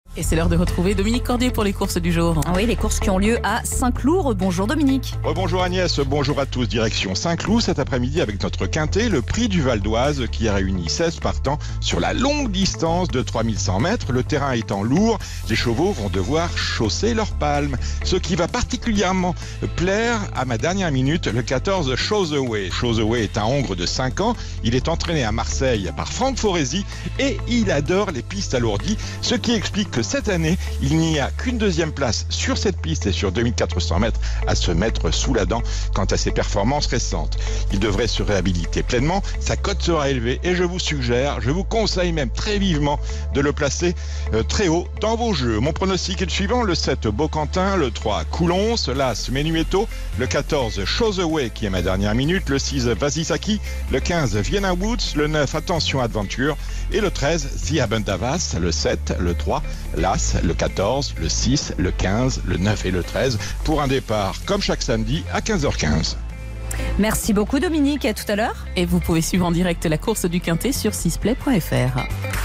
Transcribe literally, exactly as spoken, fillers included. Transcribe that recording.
Et c'est l'heure de retrouver Dominique Cordier pour les courses du jour. Oui, les courses qui ont lieu à Saint-Cloud. Bonjour Dominique. Bonjour Agnès, bonjour à tous. Direction Saint-Cloud cet après-midi avec notre quintet, le prix du Val d'Oise qui a réuni seize partants sur la longue distance de trois mille cent mètres. Le terrain étant lourd, les chevaux vont devoir chausser leurs palmes. Ce qui va particulièrement plaire à ma dernière minute, le quatorze Shows Away. Shows Away est un hongre de cinq ans. Il est entraîné à Marseille par Franck Foresi et il adore les pistes alourdies, ce qui explique que cette année, il n'y a qu'une deuxième place sur cette piste et sur deux mille quatre cents mètres à se mettre sous la dent quant à ses performances récentes. Il devrait se réhabiliter pleinement, sa cote sera élevée et je vous suggère, je vous conseille même très vivement de le placer euh, très haut dans vos jeux. Mon pronostic est le suivant, le sept Beauquentin, le trois Coulons, l'as Menuetto, le quatorze Shows Away qui est ma dernière minute, le six Vasisaki, le quinze Vienna Woods, le neuf Attention Adventure et le treize The Abundavas, le sept, le trois l'as, le quatorze, le six, le quinze, le neuf et le treize pour un départ comme chaque samedi à quinze heures quinze. Merci beaucoup Dominique, à tout à l'heure. Et vous pouvez suivre en direct la course du quintet sur sixplay point f r.